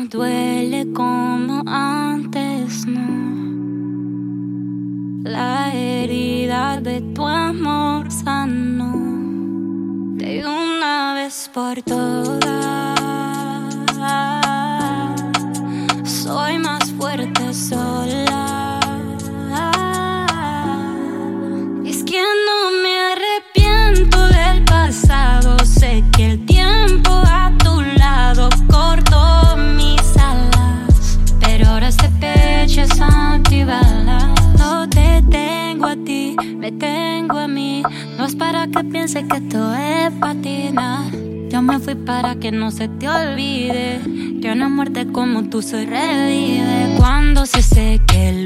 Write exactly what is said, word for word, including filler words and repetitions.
no duele como antes, no. La herida de tu amor sanó de una vez por todas. Soy más fuerte sola. Es que no me arrepiento del pasado. Sé que el tiempo a tu lado cortó mis alas, pero ahora este pecho es antibalas. No te tengo a ti, me tengo a mí. No es para que pienses que esto es patina. Yo me fui para que no se te olvide que una muerte como tú se revive. Cuando se seque el